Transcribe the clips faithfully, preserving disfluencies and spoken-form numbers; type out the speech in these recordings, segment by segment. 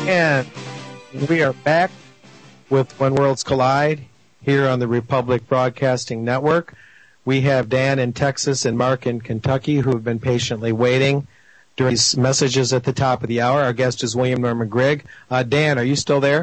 And we are back with When Worlds Collide here on the Republic Broadcasting Network. We have Dan in Texas and Mark in Kentucky who have been patiently waiting during these messages at the top of the hour. Our guest is William Norman Grigg. Uh, Dan, are you still there?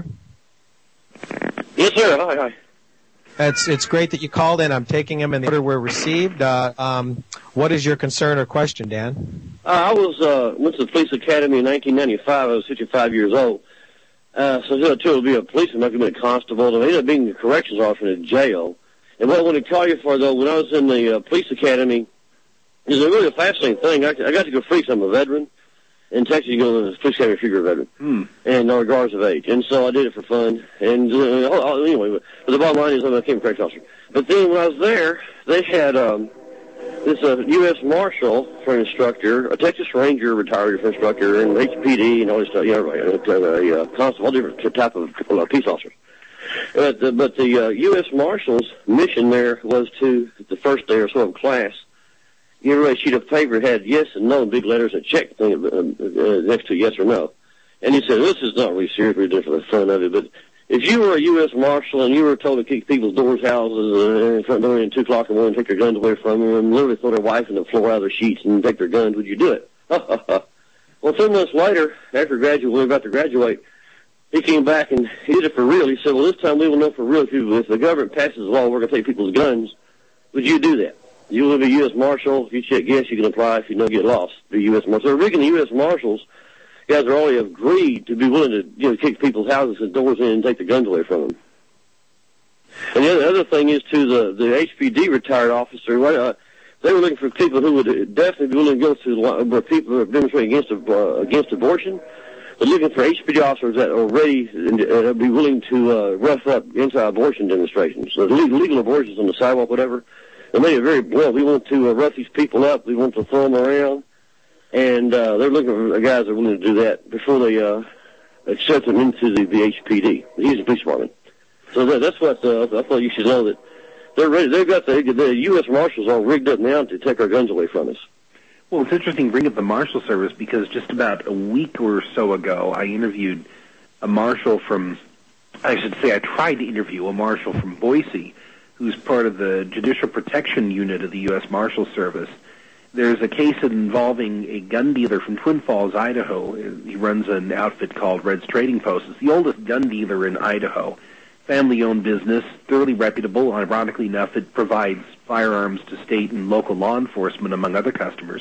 Yes, sir. Hi, hi. It's, it's great that you called in. I'm taking them in the order we're received. Uh, um, what is your concern or question, Dan? Uh, I was uh, went to the police academy in nineteen ninety-five. I was fifty-five years old. Uh, so I to be a policeman, I could be a constable. And I ended up being a corrections officer in a jail. And what I want to call you for, though, when I was in the uh, police academy, it was a really a fascinating thing. I, I got to go free because I'm a veteran. In Texas, you go to the police academy if you're a veteran. Hmm. And no regardless of age. And so I did it for fun. And uh, anyway, but the bottom line is I became a corrections officer. But then when I was there, they had um, this uh, U S Marshal for an instructor, a Texas Ranger retired for instructor, and H P D and all this stuff, you know, a, a constable, all different type of uh, peace officers. But the, but the uh, U S Marshal's mission there was to, the first day or so of class, you know, a sheet of paper had yes and no in big letters and check thing uh, uh, next to yes or no. And he said, this is not really serious, we're doing for the fun of it, but if you were a U S Marshal and you were told to kick people's doors, houses, uh, in front door at two o'clock in the morning, take their guns away from them, and literally throw their wife in the floor out of their sheets and take their guns, would you do it? Well, two months later, after graduate, we were about to graduate, he came back and he did it for real. He said, well, this time we will know for real if, you, if the government passes a law, we're going to take people's guns. Would you do that? You will be a U S Marshal. If you check yes, you can apply. If you don't get lost, be a U S Marshal. So rigging the U S Marshals, guys are already agreed to be willing to, you know, kick people's houses and doors in and take the guns away from them. And the other, other thing is to the, the H P D retired officer, uh, they were looking for people who would definitely be willing to go to where people who are demonstrating against, uh, against abortion. They're looking for H P D officers that are ready and uh, be willing to uh, rough up anti-abortion demonstrations. So legal, legal abortions on the sidewalk, whatever. They made it very blunt. We want to uh, rough these people up. We want to throw them around. And uh, they're looking for guys that are willing to do that before they uh, accept them into the, the H P D. He's the police department. So that, that's what uh, I thought you should know, that they're ready. They've got the, the U S Marshals all rigged up now to take our guns away from us. Well, it's interesting bringing up the Marshal Service because just about a week or so ago, I interviewed a Marshal from, I should say I tried to interview a Marshal from Boise, who's part of the Judicial Protection Unit of the U S Marshal Service. There's a case involving a gun dealer from Twin Falls, Idaho. He runs an outfit called Red's Trading Post. It's the oldest gun dealer in Idaho. Family-owned business, thoroughly reputable. Ironically enough, it provides firearms to state and local law enforcement, among other customers.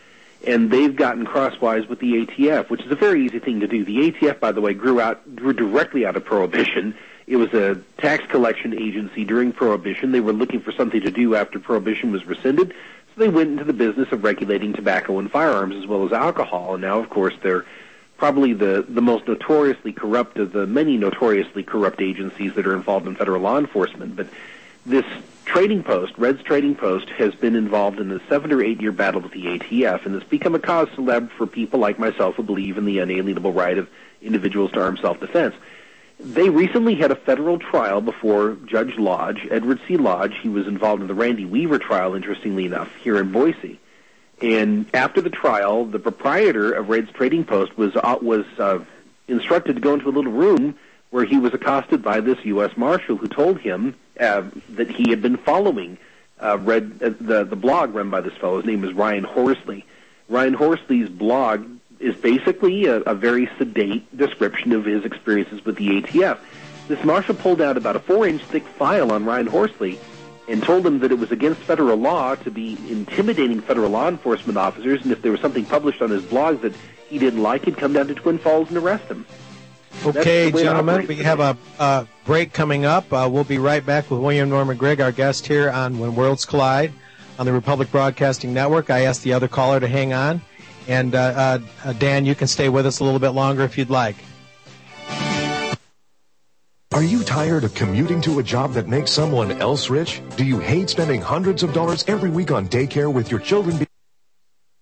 And they've gotten crosswise with the A T F, which is a very easy thing to do. The A T F, by the way, grew out, grew directly out of Prohibition. It was a tax collection agency during Prohibition. They were looking for something to do after Prohibition was rescinded, so they went into the business of regulating tobacco and firearms as well as alcohol. And now, of course, they're probably the, the most notoriously corrupt of the many notoriously corrupt agencies that are involved in federal law enforcement. But this trading post, Red's Trading Post, has been involved in a seven or eight year battle with the A T F, and it's become a cause célèbre for people like myself who believe in the unalienable right of individuals to armed self-defense. They recently had a federal trial before Judge Lodge, Edward C. Lodge. He was involved in the Randy Weaver trial, interestingly enough, here in Boise. And after the trial, the proprietor of Red's Trading Post was uh, was uh, instructed to go into a little room where he was accosted by this U S Marshal who told him uh, that he had been following uh, Red, uh, the, the blog run by this fellow. His name is Ryan Horsley. Ryan Horsley's blog is basically a, a very sedate description of his experiences with the A T F. This Marshal pulled out about a four-inch thick file on Ryan Horsley and told him that it was against federal law to be intimidating federal law enforcement officers, and if there was something published on his blog that he didn't like, he'd come down to Twin Falls and arrest him. Okay, gentlemen, we have a, a break coming up. Uh, we'll be right back with William Norman Grigg, our guest here on When Worlds Collide on the Republic Broadcasting Network. I asked the other caller to hang on. And, uh, uh, Dan, you can stay with us a little bit longer if you'd like. Are you tired of commuting to a job that makes someone else rich? Do you hate spending hundreds of dollars every week on daycare with your children?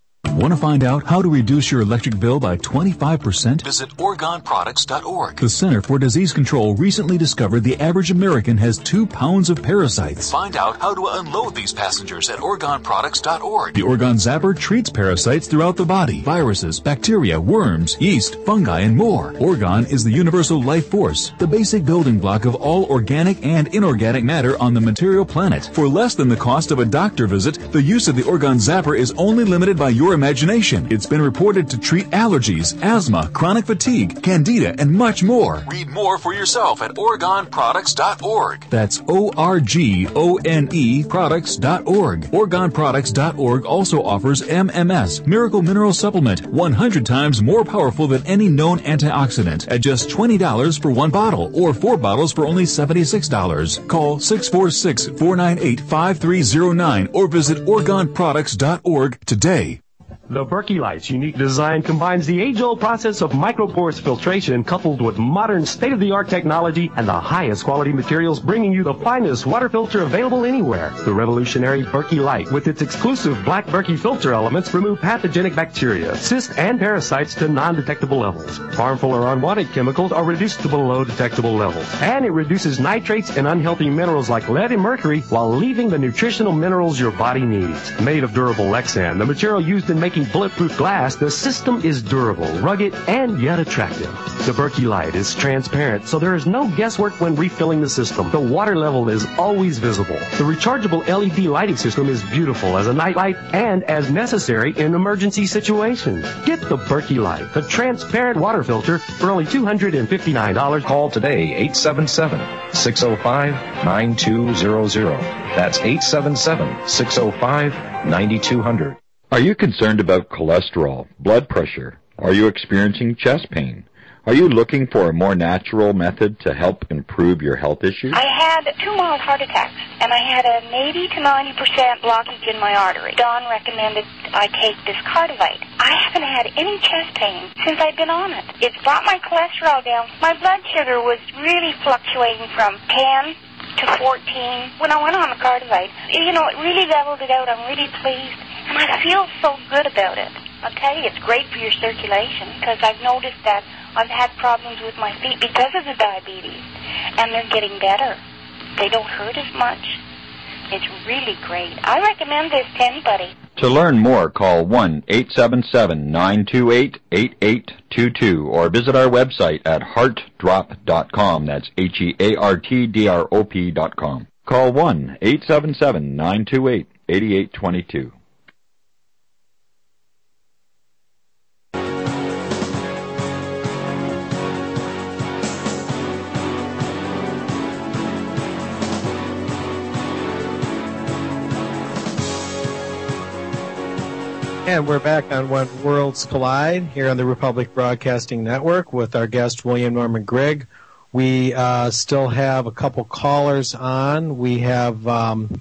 Want to find out how to reduce your electric bill by twenty-five percent? Visit Oregon Products dot org. The Center for Disease Control recently discovered the average American has two pounds of parasites. Find out how to unload these passengers at Oregon Products dot org. The Orgon Zapper treats parasites throughout the body, viruses, bacteria, worms, yeast, fungi, and more. Orgon is the universal life force, the basic building block of all organic and inorganic matter on the material planet. For less than the cost of a doctor visit, the use of the Orgon Zapper is only limited by your imagination. It's been reported to treat allergies, asthma, chronic fatigue, candida, and much more. Read more for yourself at Oregon Products dot org. That's O R G O N E Products dot org. Oregon Products dot org also offers M M S, Miracle Mineral Supplement, one hundred times more powerful than any known antioxidant, at just twenty dollars for one bottle, or four bottles for only seventy-six dollars. Call six four six, four nine eight, five three zero nine or visit Oregon Products dot org today. The Berkey Light's unique design combines the age-old process of microporous filtration coupled with modern state-of-the-art technology and the highest quality materials, bringing you the finest water filter available anywhere. The revolutionary Berkey Light, with its exclusive black Berkey filter elements, remove pathogenic bacteria, cysts, and parasites to non-detectable levels. Harmful or unwanted chemicals are reduced to below detectable levels. And it reduces nitrates and unhealthy minerals like lead and mercury while leaving the nutritional minerals your body needs. Made of durable Lexan, the material used in making bulletproof glass, the system is durable, rugged, and yet attractive. The Berkey Light is transparent, so there is no guesswork when refilling the system. The water level is always visible. The rechargeable L E D lighting system is beautiful as a night light and as necessary in emergency situations. Get the Berkey Light, the transparent water filter, for only two hundred fifty-nine dollars. Call today, eight seven seven, six oh five, nine two zero zero. That's eight seven seven, six oh five, nine two zero zero. Are you concerned about cholesterol, blood pressure? Are you experiencing chest pain? Are you looking for a more natural method to help improve your health issues? I had two mild heart attacks, and I had an eighty to ninety percent blockage in my artery. Don recommended I take this Cardivite. I haven't had any chest pain since I've been on it. It's brought my cholesterol down. My blood sugar was really fluctuating from ten to fourteen. When I went on the Cardivite, you know, it really leveled it out. I'm really pleased. And I feel so good about it. I'll tell you, it's great for your circulation, because I've noticed that I've had problems with my feet because of the diabetes, and they're getting better. They don't hurt as much. It's really great. I recommend this to anybody. To learn more, call one eight seven seven, nine two eight, eight eight two two or visit our website at heart drop dot com. That's H E A R T D R O P dot com. Call one eight seven seven, nine two eight, eight eight two two. And we're back on When Worlds Collide here on the Republic Broadcasting Network with our guest, William Norman Grigg. We uh, still have a couple callers on. We have um,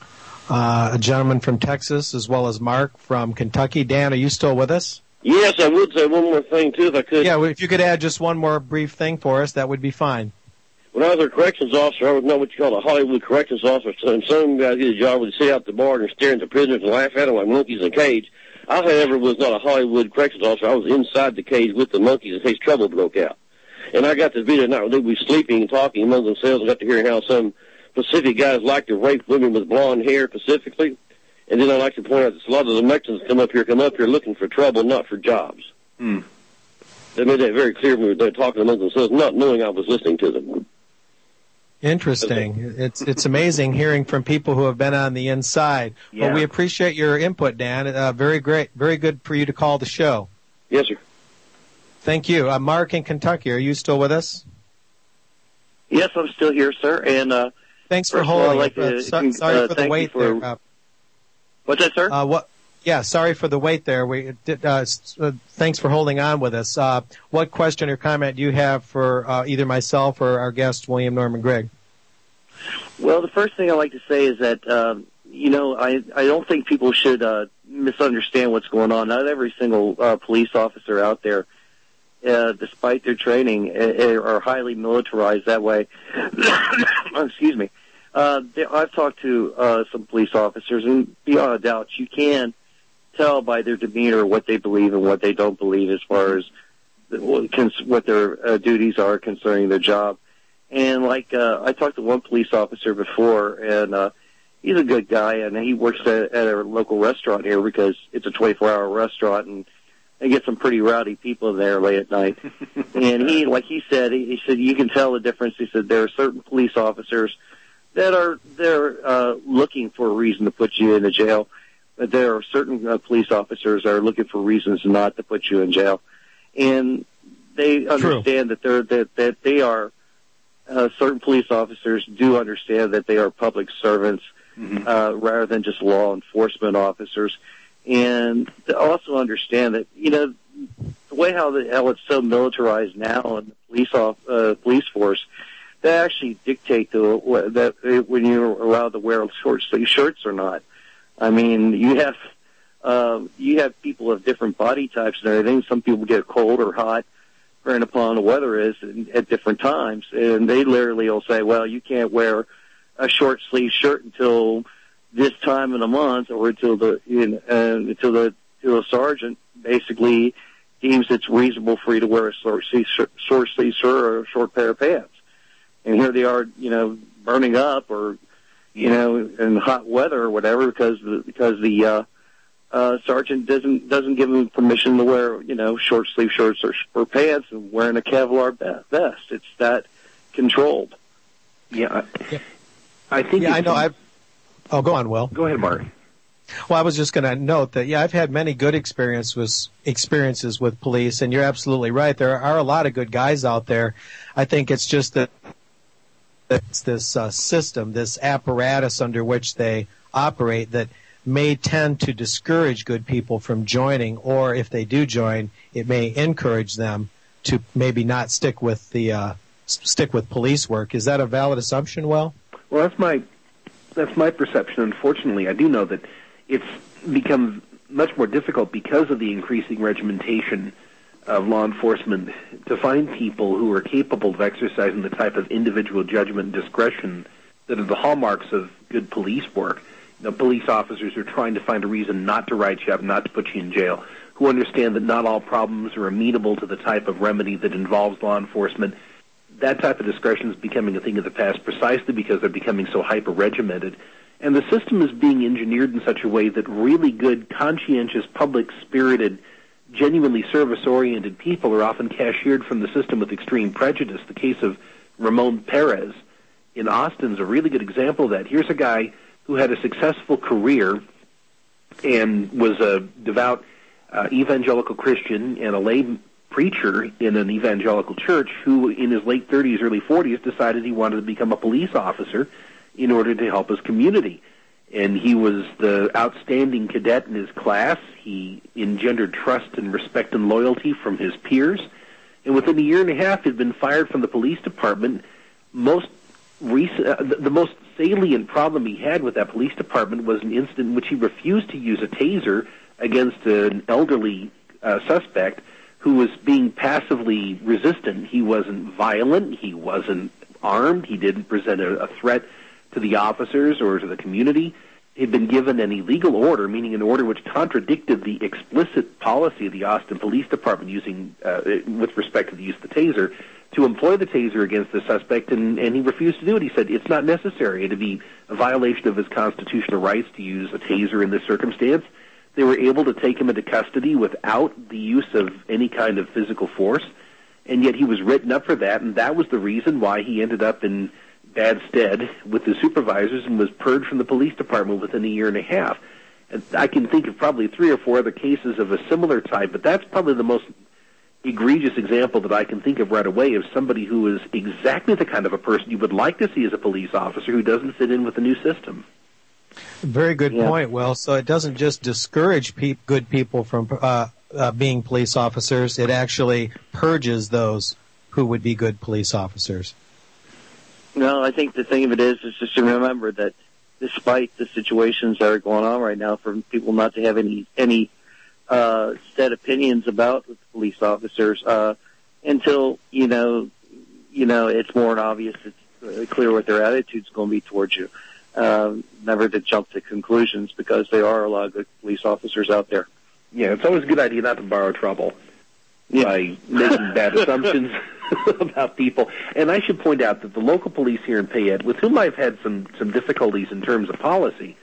uh, a gentleman from Texas as well as Mark from Kentucky. Dan, are you still with us? Yes, I would say one more thing, too, if I could. Yeah, if you could add just one more brief thing for us, that would be fine. When I was a corrections officer, I would know what you call a Hollywood corrections officer. And some guys get a job where they sit out the bar and stare at the prisoners and laugh at them like monkeys in a cage. I, however, was not a Hollywood corrections officer. I was inside the cage with the monkeys in case trouble broke out. And I got to be there night where they would be sleeping and talking among themselves. I got to hear how some Pacific guys like to rape women with blonde hair specifically. And then I like to point out that a lot of the Mexicans come up here, come up here looking for trouble, not for jobs. Hmm. They made that very clear when they were talking among themselves, not knowing I was listening to them. Interesting. It's it's amazing hearing from people who have been on the inside. Yeah. Well, we appreciate your input, Dan. Uh, very great, very good for you to call the show. Yes, sir. Thank you. Uh, Mark in Kentucky, are you still with us? Yes, I'm still here, sir. And uh, thanks for first of all, holding. I'd like uh, to, so, sorry uh, for the thank wait you for, there. Uh, what's that, sir? Uh, what? Yeah, sorry for the wait there. We did, uh, uh, thanks for holding on with us. Uh, what question or comment do you have for uh, either myself or our guest, William Norman Grigg? Well, the first thing I'd like to say is that, um, you know, I, I don't think people should uh, misunderstand what's going on. Not every single uh, police officer out there, uh, despite their training, uh, are highly militarized that way. Excuse me. Uh, I've talked to uh, some police officers, and beyond a doubt, you can tell by their demeanor what they believe and what they don't believe as far as the, what their uh, duties are concerning their job. And like uh, I talked to one police officer before, and uh, he's a good guy, and he works at, at a local restaurant here because it's a twenty-four hour restaurant, and they get some pretty rowdy people in there late at night. And he, like he said, he, he said you can tell the difference. He said there are certain police officers that are they're uh, looking for a reason to put you into jail, but there are certain uh, police officers that are looking for reasons not to put you in jail, and they understand True. that they're that that they are. Uh, certain police officers do understand that they are public servants mm-hmm. uh, rather than just law enforcement officers, and to also understand that you know the way how the how it's so militarized now in the police off, uh, police force, they actually dictate the, that when you're allowed to wear short sleeve shirts or not. I mean, you have uh, you have people of different body types and everything. Some people get cold or hot, depending upon the weather is at different times, and they literally will say, well, you can't wear a short sleeve shirt until this time of the month, or until the you know, uh, until the until the sergeant basically deems it's reasonable for you to wear a short sleeve shirt, short sleeve shirt or a short pair of pants. And here they are, you know, burning up, or you know, in hot weather or whatever, because the, because the uh, Uh, sergeant doesn't doesn't give him permission to wear, you know, short sleeve shirts or, or pants and wearing a Kevlar vest. It's that controlled. Yeah, I, I think. Yeah, I know. I. Oh, go on, Will. Go ahead, Mark. Well, I was just going to note that yeah, I've had many good experiences experiences with police, and you're absolutely right. There are a lot of good guys out there. I think it's just that it's this uh, system, this apparatus under which they operate that may tend to discourage good people from joining, or if they do join, it may encourage them to maybe not stick with the uh, stick with police work. Is that a valid assumption, Will? Well, that's my that's my perception. Unfortunately, I do know that it's become much more difficult because of the increasing regimentation of law enforcement to find people who are capable of exercising the type of individual judgment and discretion that are the hallmarks of good police work. The police officers are trying to find a reason not to write you up, not to put you in jail, who understand that not all problems are amenable to the type of remedy that involves law enforcement. That type of discretion is becoming a thing of the past precisely because they're becoming so hyper-regimented. And the system is being engineered in such a way that really good, conscientious, public-spirited, genuinely service-oriented people are often cashiered from the system with extreme prejudice. The case of Ramon Perez in Austin is a really good example of that. Here's a guy who had a successful career and was a devout uh, evangelical Christian and a lay preacher in an evangelical church, who in his late thirties, early forties, decided he wanted to become a police officer in order to help his community. And he was the outstanding cadet in his class. He engendered trust and respect and loyalty from his peers. And within a year and a half, he'd been fired from the police department. Most recent, uh, the, the most salient problem he had with that police department was an incident in which he refused to use a taser against an elderly uh, suspect who was being passively resistant. He wasn't violent. He wasn't armed. He didn't present a, a threat to the officers or to the community. He'd been given an illegal order, meaning an order which contradicted the explicit policy of the Austin Police Department using, uh, with respect to the use of the taser, to employ the taser against the suspect, and, and he refused to do it. He said it's not necessary. It'd be a violation of his constitutional rights to use a taser in this circumstance. They were able to take him into custody without the use of any kind of physical force, and yet he was written up for that, and that was the reason why he ended up in bad stead with the supervisors and was purged from the police department within a year and a half. And I can think of probably three or four other cases of a similar type, but that's probably the most egregious example that I can think of right away of somebody who is exactly the kind of a person you would like to see as a police officer who doesn't fit in with the new system. Very good yeah. point, Will. So it doesn't just discourage pe- good people from uh, uh, being police officers. It actually purges those who would be good police officers. No, I think the thing of it is, is just to remember that despite the situations that are going on right now, for people not to have any any uh, set opinions about police officers uh, until you know, you know, it's more obvious, it's clear what their attitude's going to be towards you. uh, never to jump to conclusions because there are a lot of good police officers out there. Yeah, it's always a good idea not to borrow trouble yeah. by making bad assumptions about people. And I should point out that the local police here in Payette, with whom I've had some, some difficulties in terms of policy,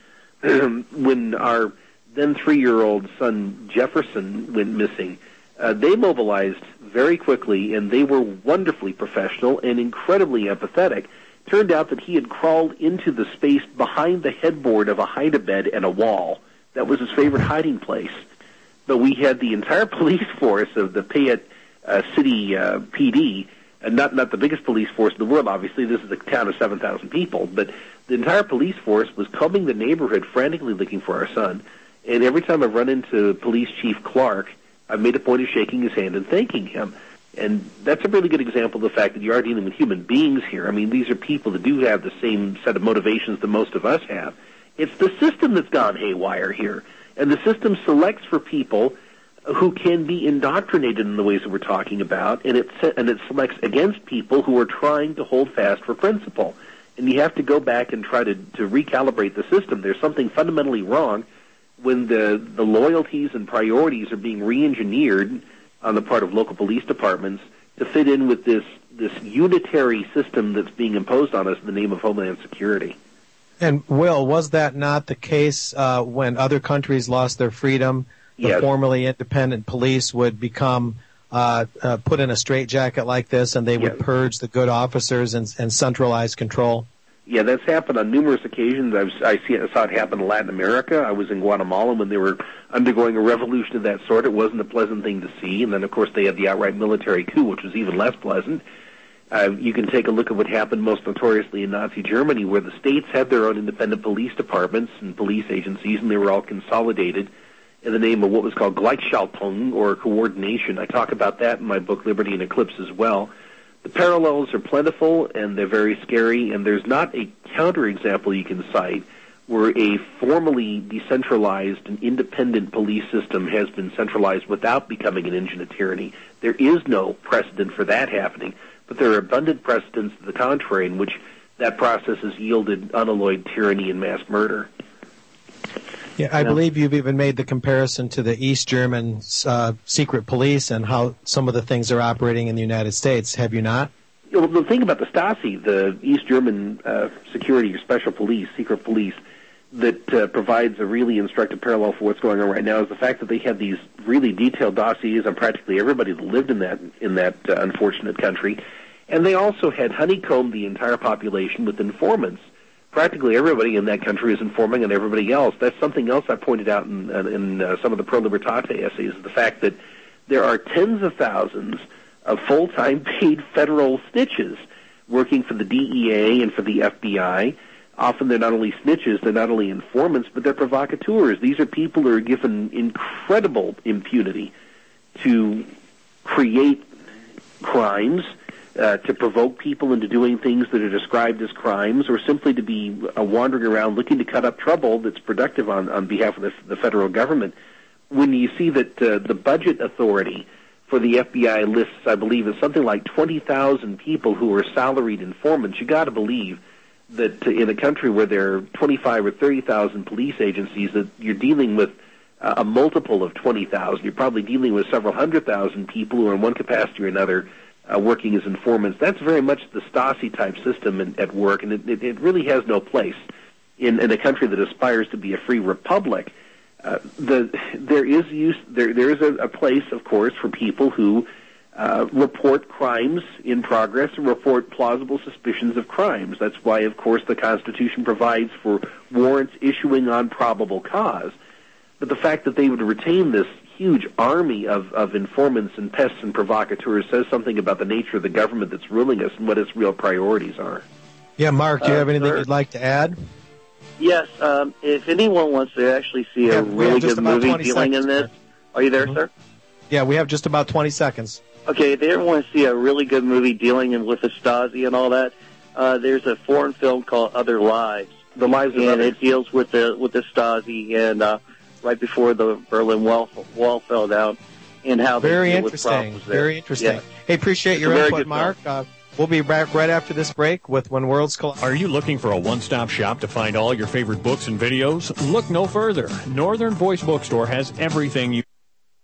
when our then three-year-old son Jefferson went missing, uh, they mobilized very quickly, and they were wonderfully professional and incredibly empathetic. Turned out that he had crawled into the space behind the headboard of a hide-a-bed and a wall. That was his favorite hiding place. But we had the entire police force of the Payette uh, City uh, P D, and not not the biggest police force in the world, obviously. This is a town of seven thousand people. But the entire police force was combing the neighborhood, frantically looking for our son. And every time I've run into Police Chief Clark, I've made a point of shaking his hand and thanking him. And that's a really good example of the fact that you are dealing with human beings here. I mean, these are people that do have the same set of motivations that most of us have. It's the system that's gone haywire here. And the system selects for people who can be indoctrinated in the ways that we're talking about, and it, and it selects against people who are trying to hold fast for principle. And you have to go back and try to, to recalibrate the system. There's something fundamentally wrong when the, the loyalties and priorities are being re-engineered on the part of local police departments to fit in with this, this unitary system that's being imposed on us in the name of Homeland Security. And, Will, was that not the case uh, when other countries lost their freedom? The yes. formerly independent police would become uh, uh, put in a straitjacket like this, and they would yes. purge the good officers and, and centralize control? Yeah, that's happened on numerous occasions. I've, I, see it, I saw it happen in Latin America. I was in Guatemala when they were undergoing a revolution of that sort. It wasn't a pleasant thing to see. And then, of course, they had the outright military coup, which was even less pleasant. Uh, you can take a look at what happened most notoriously in Nazi Germany, where the states had their own independent police departments and police agencies, and they were all consolidated in the name of what was called Gleichschaltung, or coordination. I talk about that in my book, Liberty and Eclipse, as well. The parallels are plentiful, and they're very scary, and there's not a counterexample you can cite where a formally decentralized and independent police system has been centralized without becoming an engine of tyranny. There is no precedent for that happening. But there are abundant precedents to the contrary in which that process has yielded unalloyed tyranny and mass murder. Yeah, I believe you've even made the comparison to the East German uh, secret police and how some of the things are operating in the United States. Have you not? Well, the thing about the Stasi, the East German uh, security or special police, secret police, that uh, provides a really instructive parallel for what's going on right now is the fact that they had these really detailed dossiers on practically everybody that lived in that in that uh, unfortunate country. And they also had honeycombed the entire population with informants. Practically everybody in that country is informing on everybody else. That's something else I pointed out in, in uh, some of the Pro Libertate essays, the fact that there are tens of thousands of full-time paid federal snitches working for the D E A and for the F B I. Often they're not only snitches, they're not only informants, but they're provocateurs. These are people who are given incredible impunity to create crimes, Uh, to provoke people into doing things that are described as crimes, or simply to be uh, wandering around looking to cut up trouble that's productive on, on behalf of the, the federal government. When you see that uh, the budget authority for the F B I lists, I believe, is something like twenty thousand people who are salaried informants, you got to believe that uh, in a country where there are twenty-five or thirty thousand police agencies, that you're dealing with uh, a multiple of twenty thousand. You're probably dealing with several hundred thousand people who are in one capacity or another Uh, working as informants. That's very much the Stasi-type system in, at work, and it, it, it really has no place in, in a country that aspires to be a free republic. Uh, the, there is use, there, there is a, a place, of course, for people who uh, report crimes in progress and report plausible suspicions of crimes. That's why, of course, the Constitution provides for warrants issuing on probable cause. But the fact that they would retain this huge army of, of informants and pests and provocateurs says something about the nature of the government that's ruling us and what its real priorities are. Yeah, Mark, do you have uh, anything sir. you'd like to add? Yes, um, if anyone wants to actually see a Yeah, we really have just good about movie twenty dealing seconds, in this, sir. are you there, Mhm. sir? Yeah, we have just about twenty seconds. Okay, if they ever want to see a really good movie dealing in with the Stasi and all that, uh, there's a foreign film called Other Lives. The Lives of and Others. it deals with the with the Stasi and uh, right before the Berlin Wall, wall fell down, and how they Very deal with interesting. problems there. Very interesting. Yeah. Hey, appreciate It's your a very input, good Mark. Uh, We'll be back right after this break with When Worlds Collide. Are you looking for a one-stop shop to find all your favorite books and videos? Look no further. Northern Voice Bookstore has everything you...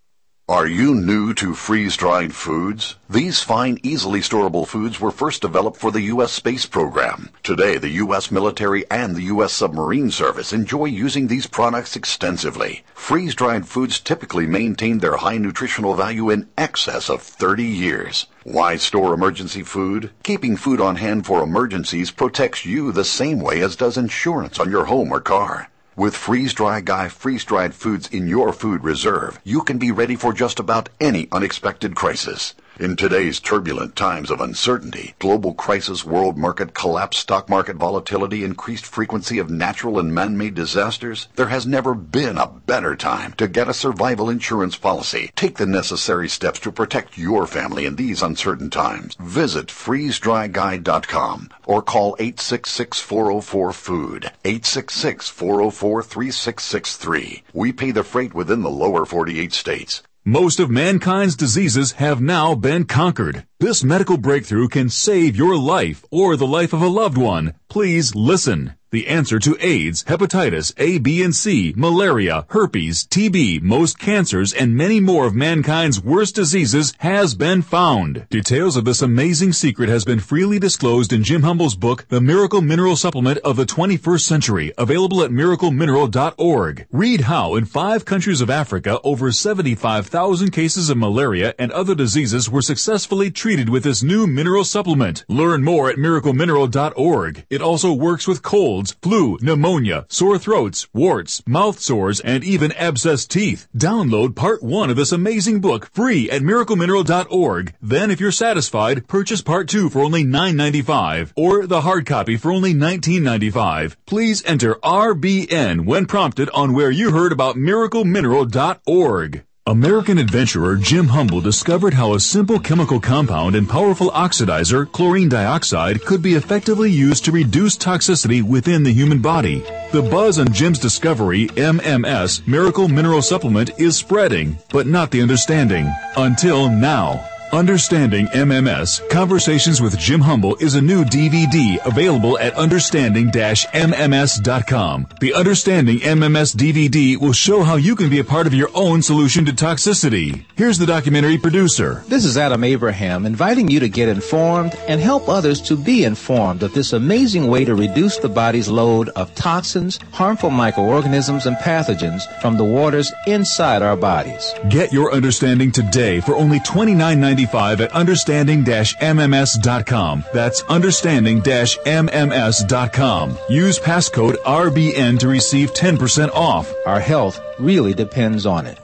Are you new to freeze-dried foods? These fine, easily storable foods were first developed for the U S space program. Today, the U S military and the U S submarine service enjoy using these products extensively. Freeze-dried foods typically maintain their high nutritional value in excess of thirty years. Why store emergency food? Keeping food on hand for emergencies protects you the same way as does insurance on your home or car. With Freeze-Dry Guy freeze-dried foods in your food reserve, you can be ready for just about any unexpected crisis. In today's turbulent times of uncertainty, global crisis, world market collapse, stock market volatility, increased frequency of natural and man-made disasters, there has never been a better time to get a survival insurance policy. Take the necessary steps to protect your family in these uncertain times. Visit freeze dry guy dot com or call eight six six, four zero four, food, eight six six, four zero four, three six six three. We pay the freight within the lower forty-eight states. Most of mankind's diseases have now been conquered. This medical breakthrough can save your life or the life of a loved one. Please listen. The answer to AIDS, hepatitis A, B, and C, malaria, herpes, T B, most cancers, and many more of mankind's worst diseases has been found. Details of this amazing secret has been freely disclosed in Jim Humble's book, The Miracle Mineral Supplement of the twenty-first century, available at miracle mineral dot org. Read how in five countries of Africa, over seventy-five thousand cases of malaria and other diseases were successfully treated with this new mineral supplement. Learn more at miracle mineral dot org. It also works with colds, flu, pneumonia, sore throats, warts, mouth sores, and even abscessed teeth. Download part one of this amazing book free at miracle mineral dot org. Then, if you're satisfied, purchase part two for only nine ninety-five or the hard copy for only nineteen ninety-five. Please enter R B N when prompted on where you heard about miracle mineral dot org. American adventurer Jim Humble discovered how a simple chemical compound and powerful oxidizer, chlorine dioxide, could be effectively used to reduce toxicity within the human body. The buzz on Jim's discovery, M M S, Miracle Mineral Supplement, is spreading, but not the understanding. Until now. Understanding M M S, Conversations with Jim Humble is a new D V D available at understanding dash M M S dot com. The Understanding M M S D V D will show how you can be a part of your own solution to toxicity. Here's the documentary producer. This is Adam Abraham, inviting you to get informed and help others to be informed of this amazing way to reduce the body's load of toxins, harmful microorganisms, and pathogens from the waters inside our bodies. Get your understanding today for only twenty-nine ninety-five at understanding dash M M S dot com. That's understanding dash M M S dot com. Use passcode R B N to receive ten percent off. Our health really depends on it.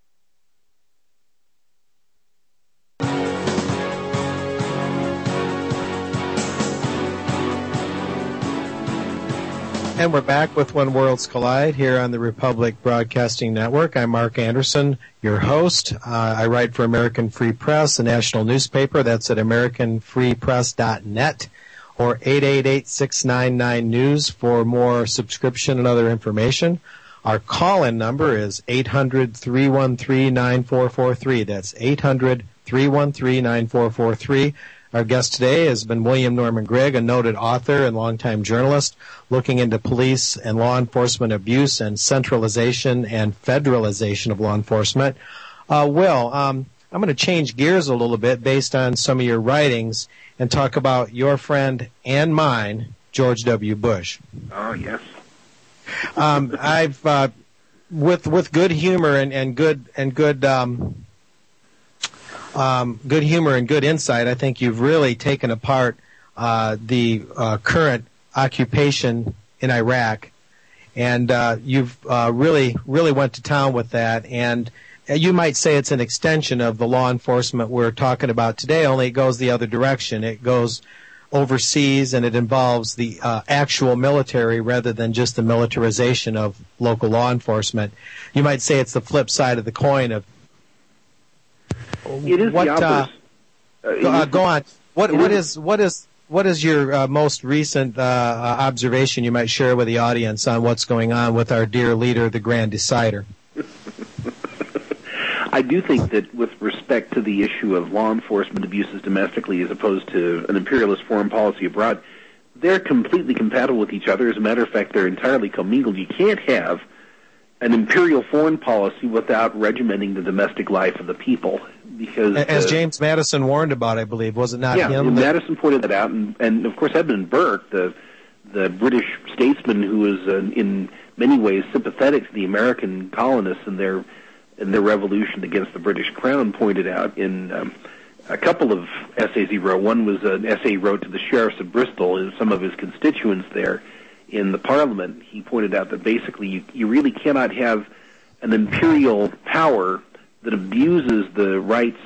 And we're back with When Worlds Collide here on the Republic Broadcasting Network. I'm Mark Anderson, your host. Uh, I write for American Free Press, a national newspaper. That's at american free press dot net or eight eight eight, six nine nine, news for more subscription and other information. Our call-in number is eight hundred, three one three, nine four four three. That's eight hundred, three one three, nine four four three. Our guest today has been William Norman Gregg, a noted author and longtime journalist, looking into police and law enforcement abuse and centralization and federalization of law enforcement. Uh, Will, um, I'm going to change gears a little bit based on some of your writings and talk about your friend and mine, George W. Bush. Oh, yes. Um, I've uh, with with good humor and, and good and good. Um, Um, good humor and good insight, I think you've really taken apart uh, the uh, current occupation in Iraq, and uh, you've uh, really, really went to town with that. And you might say it's an extension of the law enforcement we're talking about today, only it goes the other direction. It goes overseas, and it involves the uh, actual military rather than just the militarization of local law enforcement. You might say it's the flip side of the coin of It is what, the opposite. Uh, uh, uh, go on. What what is what is what is your uh, most recent uh, observation you might share with the audience on what's going on with our dear leader, the Grand Decider? I do think that with respect respect to the issue of law enforcement abuses domestically as opposed to an imperialist foreign policy abroad, they're completely compatible with each other. As a matter of fact, they're entirely commingled. You can't have an imperial foreign policy without regimenting the domestic life of the people. Because As uh, James Madison warned about, I believe, was it not yeah, him? and that- Madison pointed that out, and, and of course Edmund Burke, the the British statesman who was uh, in many ways sympathetic to the American colonists and their and their revolution against the British Crown, pointed out in um, a couple of essays he wrote. One was an essay he wrote to the sheriffs of Bristol and some of his constituents there in the Parliament. He pointed out that basically you, you really cannot have an imperial power that abuses the rights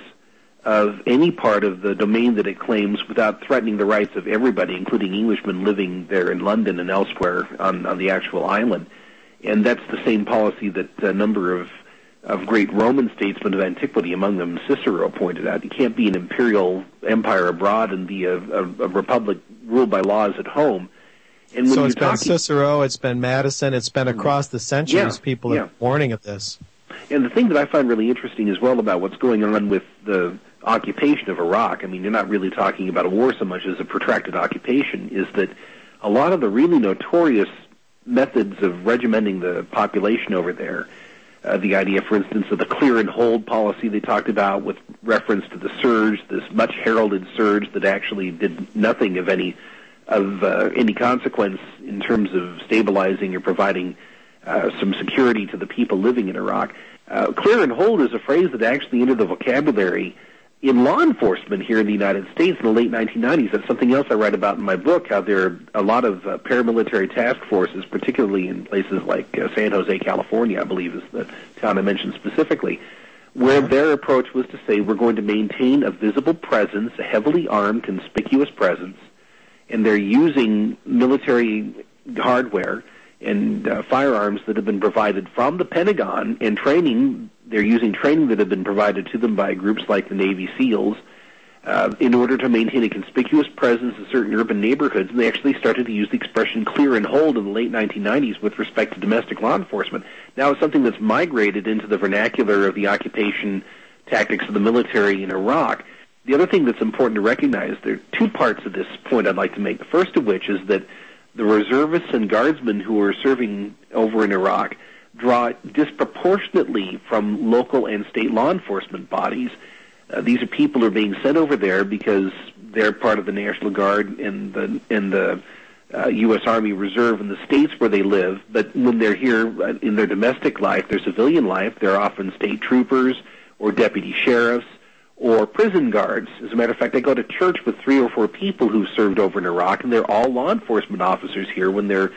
of any part of the domain that it claims without threatening the rights of everybody, including Englishmen living there in London and elsewhere on, on the actual island. And that's the same policy that a number of, of great Roman statesmen of antiquity, among them Cicero, pointed out. You can't be an imperial empire abroad and be a, a, a republic ruled by laws at home. And when so you're it's been talking, Cicero, it's been Madison, it's been across the centuries, Yeah, people yeah. are warning of this. And the thing that I find really interesting as well about what's going on with the occupation of Iraq, I mean, you're not really talking about a war so much as a protracted occupation, is that a lot of the really notorious methods of regimenting the population over there, uh, the idea, for instance, of the clear and hold policy they talked about with reference to the surge, this much heralded surge that actually did nothing of any of uh, any consequence in terms of stabilizing or providing uh, some security to the people living in Iraq. Uh, clear and hold is a phrase that actually entered the vocabulary in law enforcement here in the United States in the late nineteen nineties. That's something else I write about in my book, how there are a lot of uh, paramilitary task forces, particularly in places like uh, San Jose, California, I believe is the town I mentioned specifically, where their approach was to say we're going to maintain a visible presence, a heavily armed, conspicuous presence, and they're using military hardware and uh, firearms that have been provided from the Pentagon and training. They're using training that have been provided to them by groups like the Navy SEALs uh, in order to maintain a conspicuous presence in certain urban neighborhoods. And they actually started to use the expression clear and hold in the late nineteen nineties with respect to domestic law enforcement. Now it's something that's migrated into the vernacular of the occupation tactics of the military in Iraq. The other thing that's important to recognize, there are two parts of this point I'd like to make. The first of which is that the reservists and guardsmen who are serving over in Iraq draw disproportionately from local and state law enforcement bodies. Uh, these are people who are being sent over there because they're part of the National Guard and the and the uh, U S Army Reserve in the states where they live. But when they're here uh, in their domestic life, their civilian life, they're often state troopers or deputy sheriffs or prison guards. As a matter of fact, I go to church with three or four people who've served over in Iraq, and they're all law enforcement officers here when they're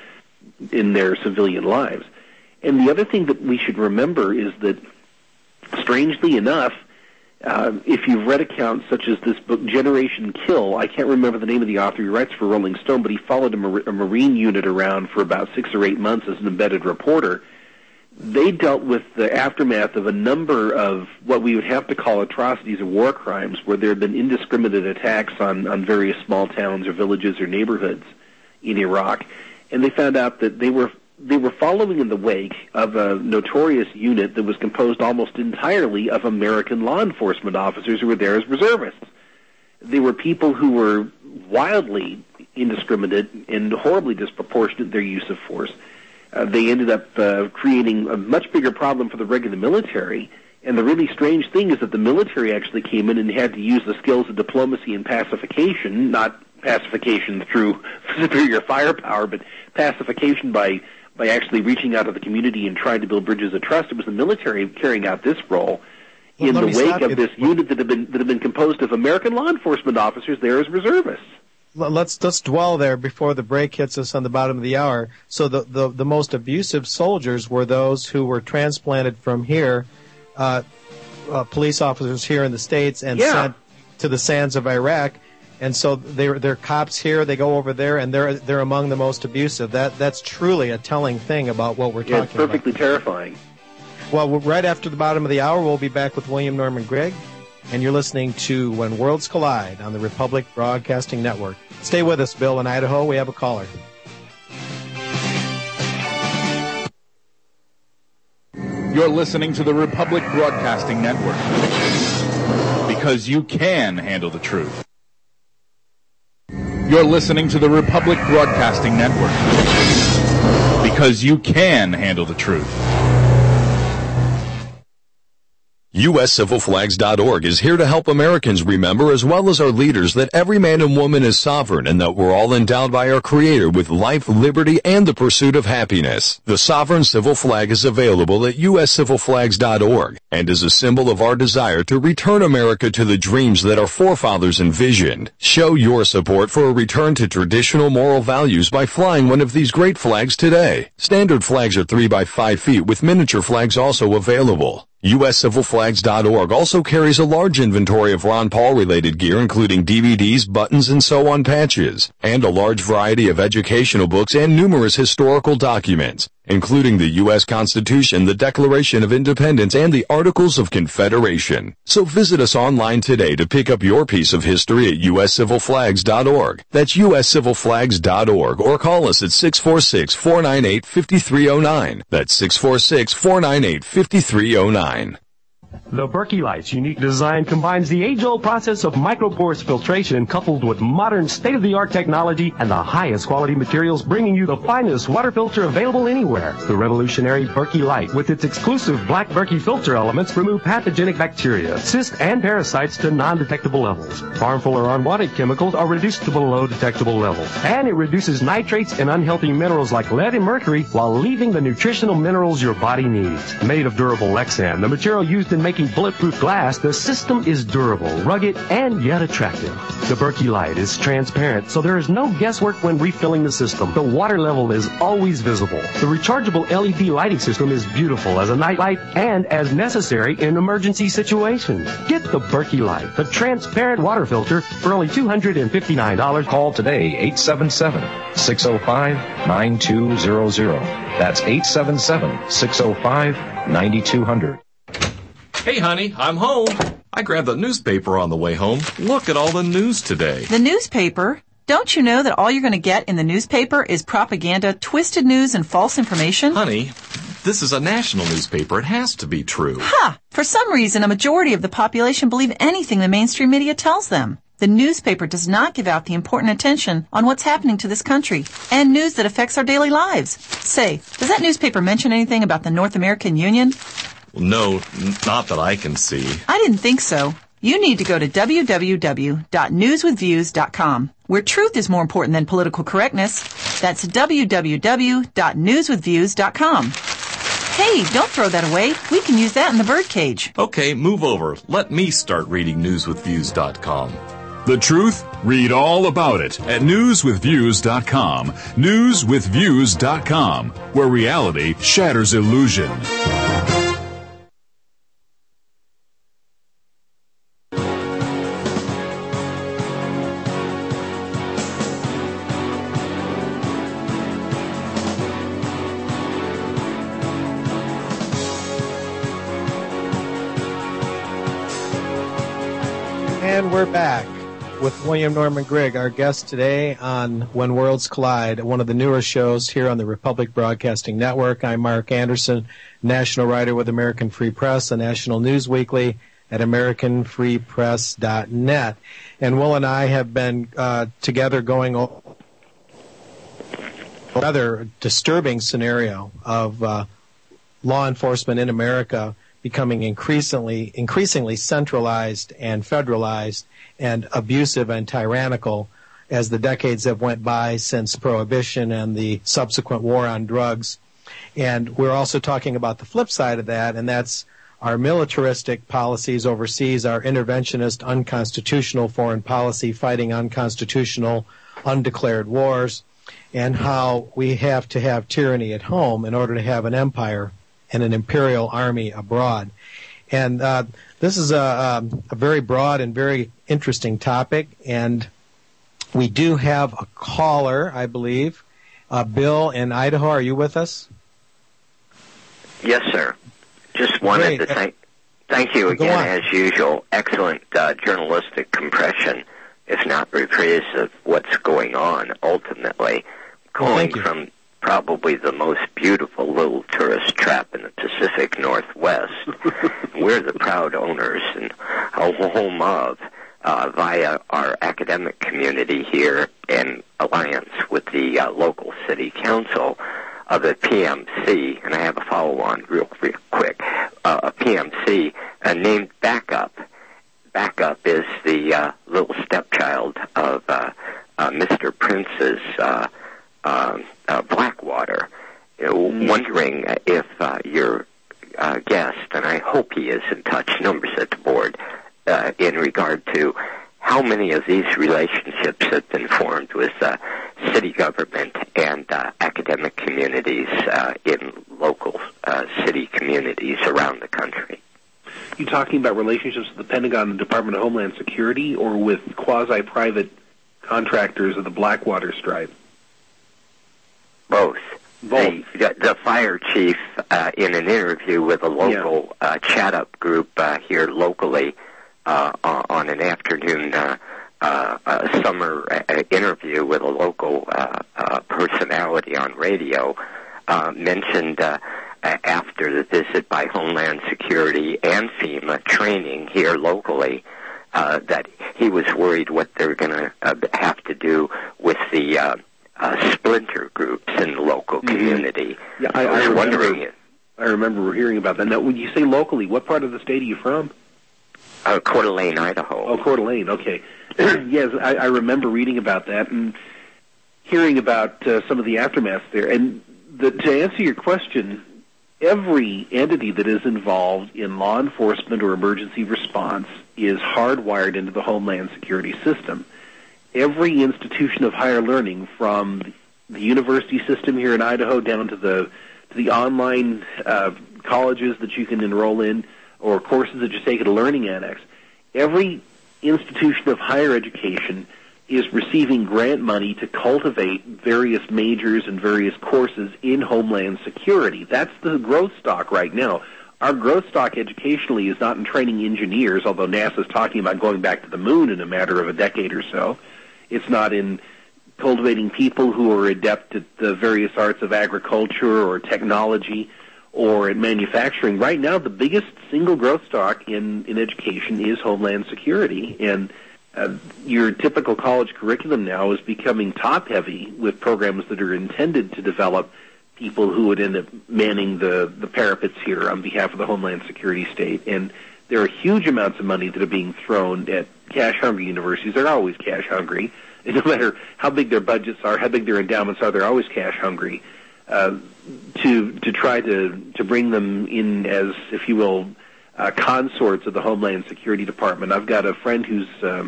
in their civilian lives. And the other thing that we should remember is that, strangely enough, uh, if you've read accounts such as this book, Generation Kill, I can't remember the name of the author, he writes for Rolling Stone, but he followed a, Mar- a Marine unit around for about six or eight months as an embedded reporter. They dealt with the aftermath of a number of what we would have to call atrocities or war crimes, where there had been indiscriminate attacks on, on various small towns or villages or neighborhoods in Iraq. And they found out that they were they were following in the wake of a notorious unit that was composed almost entirely of American law enforcement officers who were there as reservists. They were people who were wildly indiscriminate and horribly disproportionate in their use of force. Uh, they ended up uh, creating a much bigger problem for the regular military. And the really strange thing is that the military actually came in and had to use the skills of diplomacy and pacification, not pacification through superior firepower, but pacification by by actually reaching out to the community and trying to build bridges of trust. It was the military carrying out this role well, in the wake of you. this unit that had been that had been composed of American law enforcement officers there as reservists. Let's let's dwell there before the break hits us on the bottom of the hour. So the the, the most abusive soldiers were those who were transplanted from here, uh, uh, police officers here in the States, and yeah. sent to the sands of Iraq. And so they're they're cops here. They go over there, and they're they're among the most abusive. That that's truly a telling thing about what we're talking yeah, it's perfectly about. terrifying. Well, right after the bottom of the hour, we'll be back with William Norman Grigg, and you're listening to When Worlds Collide on the Republic Broadcasting Network. Stay with us, Bill, in Idaho. We have a caller. You're listening to the Republic Broadcasting Network. Because you can handle the truth. You're listening to the Republic Broadcasting Network. Because you can handle the truth. U S Civil Flags dot org is here to help Americans remember, as well as our leaders, that every man and woman is sovereign and that we're all endowed by our Creator with life, liberty, and the pursuit of happiness. The Sovereign Civil Flag is available at U S Civil Flags dot org and is a symbol of our desire to return America to the dreams that our forefathers envisioned. Show your support for a return to traditional moral values by flying one of these great flags today. Standard flags are three by five feet with miniature flags also available. U S Civil Flags dot org also carries a large inventory of Ron Paul-related gear, including D V Ds, buttons, and sew-on patches, and a large variety of educational books and numerous historical documents, including the U S Constitution, the Declaration of Independence, and the Articles of Confederation. So visit us online today to pick up your piece of history at U S Civil Flags dot org. That's U S Civil Flags dot org, or call us at six four six, four nine eight, five three zero nine. That's six four six, four nine eight, five three zero nine. The Berkey Light's unique design combines the age-old process of micropores filtration coupled with modern state-of-the-art technology and the highest quality materials, bringing you the finest water filter available anywhere. The revolutionary Berkey Light, with its exclusive black Berkey filter elements, remove pathogenic bacteria, cysts, and parasites to non-detectable levels. Harmful or unwanted chemicals are reduced to below detectable levels. And it reduces nitrates and unhealthy minerals like lead and mercury while leaving the nutritional minerals your body needs. Made of durable Lexan, the material used in making bulletproof glass, the system is durable, rugged, and yet attractive. The Berkey Light is transparent, so there is no guesswork when refilling the system. The water level is always visible. The rechargeable L E D lighting system is beautiful as a night light and as necessary in emergency situations. Get the Berkey Light, the transparent water filter, for only two hundred fifty-nine dollars. Call today, eight seven seven, six oh five, nine two zero zero. That's eight seven seven, six oh five, nine two zero zero. Hey, honey, I'm home. I grabbed the newspaper on the way home. Look at all the news today. The newspaper? Don't you know that all you're going to get in the newspaper is propaganda, twisted news, and false information? Honey, this is a national newspaper. It has to be true. Ha! For some reason, a majority of the population believe anything the mainstream media tells them. The newspaper does not give out the important attention on what's happening to this country and news that affects our daily lives. Say, does that newspaper mention anything about the North American Union? No, not that I can see. I didn't think so. You need to go to w w w dot news with views dot com, where truth is more important than political correctness. That's w w w dot news with views dot com. Hey, don't throw that away. We can use that in the birdcage. Okay, move over. Let me start reading news with views dot com. The truth? Read all about it at news with views dot com. news with views dot com, where reality shatters illusion. And we're back with William Norman Grigg, our guest today on When Worlds Collide, one of the newer shows here on the Republic Broadcasting Network. I'm Mark Anderson, national writer with American Free Press, a national news weekly at american free press dot net. And Will and I have been uh, together going over a rather disturbing scenario of uh, law enforcement in America becoming increasingly increasingly centralized and federalized and abusive and tyrannical as the decades have went by since Prohibition and the subsequent war on drugs. And we're also talking about the flip side of that, and that's our militaristic policies overseas, our interventionist, unconstitutional foreign policy fighting unconstitutional, undeclared wars, and how we have to have tyranny at home in order to have an empire and an imperial army abroad. And uh, this is a, a, a very broad and very interesting topic, and we do have a caller, I believe. Uh, Bill in Idaho, are you with us? Yes, sir. Just wanted Great. to thank, thank you again, as usual. Excellent uh, journalistic compression, if not reprise, of what's going on ultimately. Well, Calling from probably the most beautiful little tourist trap in the Pacific Northwest. We're the proud owners and home of, uh, via our academic community here in alliance with the uh, local city council of a P M C, and I have a follow-on real, real quick, uh, a P M C uh, named Backup. Backup is the uh, little stepchild of uh, uh, Mister Prince's uh, uh, uh, Blackwater. You know, mm. Wondering if uh, your uh, guest, and I hope he is in touch, numbers at the board, uh, in regard to how many of these relationships have been formed with uh, city government and uh, academic communities uh, in local uh, city communities around the country. You talking about relationships with the Pentagon and Department of Homeland Security, or with quasi-private contractors of the Blackwater Stripe? Both. Both. The, the fire chief, uh, in an interview with a local yeah. uh, chat-up group uh, here locally, uh, on an afternoon uh, uh, uh, summer uh, interview with a local uh, uh, personality on radio, uh, mentioned uh, after the visit by Homeland Security and FEMA training here locally, uh, that he was worried what they're going to uh, have to do with the uh, uh, splinter groups in the local mm-hmm. community. Yeah, I, I, I was wondering. Remember, I remember hearing about that. Now, when you say locally, what part of the state are you from? Uh, Coeur d'Alene, Idaho. Oh, Coeur d'Alene. Okay. Yes, I, I remember reading about that and hearing about uh, some of the aftermath there. And the, to answer your question, every entity that is involved in law enforcement or emergency response is hardwired into the Homeland Security system. Every institution of higher learning, from the university system here in Idaho down to the to the online uh, colleges that you can enroll in, or courses that you take at a learning annex, every institution of higher education is receiving grant money to cultivate various majors and various courses in Homeland Security. That's the growth stock right now. Our growth stock educationally is not in training engineers, although NASA's talking about going back to the moon in a matter of a decade or so. It's not in cultivating people who are adept at the various arts of agriculture or technology or in manufacturing. Right now, the biggest single growth stock in, in education is Homeland Security, and uh, your typical college curriculum now is becoming top-heavy with programs that are intended to develop people who would end up manning the, the parapets here on behalf of the Homeland Security state. And there are huge amounts of money that are being thrown at cash-hungry universities. They're always cash-hungry. No matter how big their budgets are, how big their endowments are, they're always cash-hungry. Uh, to to try to, to bring them in as, if you will, uh, consorts of the Homeland Security Department. I've got a friend who's uh,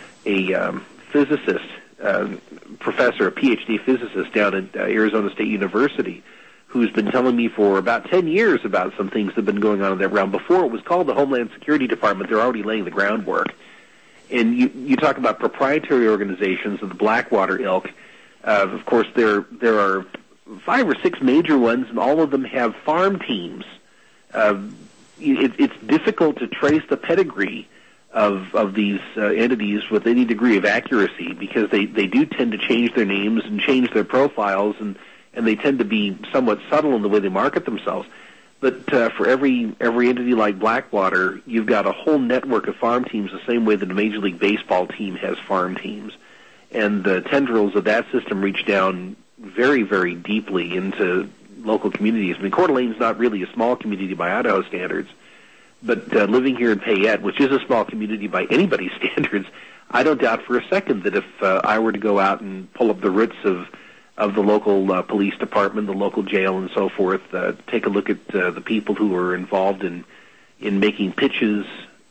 a um, physicist, uh, professor, a P H D physicist down at uh, Arizona State University, who's been telling me for about ten years about some things that have been going on in that realm. Before it was called the Homeland Security Department, they're already laying the groundwork. And you, you talk about proprietary organizations of the Blackwater ilk. Uh, of course, there there are five or six major ones, and all of them have farm teams. Uh, it, it's difficult to trace the pedigree of of these uh, entities with any degree of accuracy, because they, they do tend to change their names and change their profiles, and, and they tend to be somewhat subtle in the way they market themselves. But uh, for every every entity like Blackwater, you've got a whole network of farm teams, the same way that a Major League Baseball team has farm teams. And the tendrils of that system reach down very, very deeply into local communities. I mean, Coeur d'Alene's not really a small community by Idaho standards, but uh, living here in Payette, which is a small community by anybody's standards, I don't doubt for a second that if uh, I were to go out and pull up the roots of of the local uh, police department, the local jail, and so forth, uh, take a look at uh, the people who are involved in in making pitches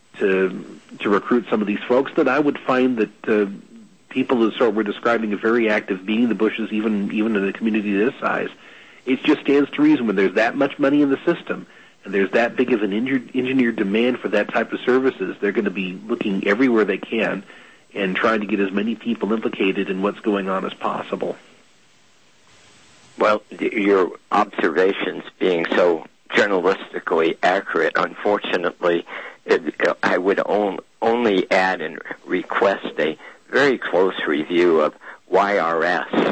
to to recruit some of these folks, that I would find that uh, people that sort of were describing a very active beating the bushes, even even in a community this size. It just stands to reason when there's that much money in the system and there's that big of an engineered demand for that type of services, they're going to be looking everywhere they can and trying to get as many people implicated in what's going on as possible. Well, your observations being so journalistically accurate, unfortunately, it, I would on, only add and request a very close review of Y R S